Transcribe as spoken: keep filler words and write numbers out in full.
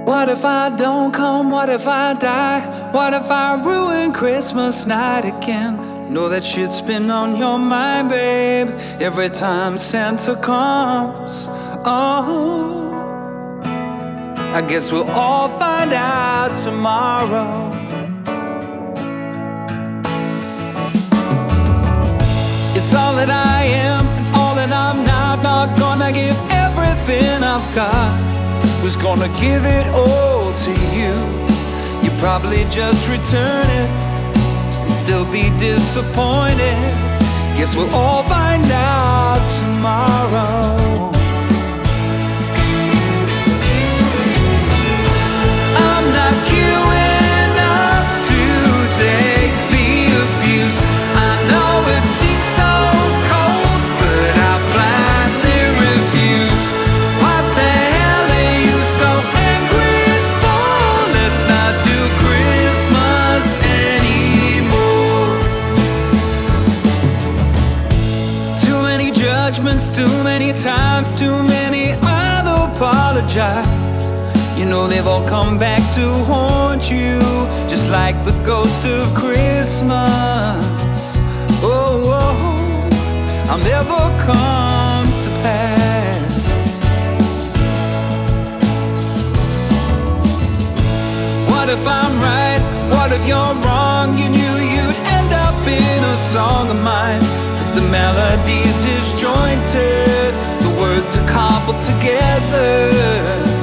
What if I don't come? What if I die? What if I ruin Christmas night again? Know that shit's been on your mind, babe, every time Santa comes. Oh, I guess we'll all find out tomorrow. It's all that I am and all that I'm not. Not gonna give everything I've got. Who's gonna give it all to you? You probably just return it and still be disappointed. Guess we'll all find out tomorrow. I'm not queuing up to take the abuse. I know it seems so cold, but I flatly refuse. What the hell are you so angry for? Let's not do Christmas anymore. Too many judgments, too many times, too many I'll apologize. You know they've all come back to haunt you, just like the ghost of Christmas. Oh, oh, I'll never come to pass. What if I'm right? What if you're wrong? You knew you'd end up in a song of mine, but the melody's disjointed, the words are cobbled together.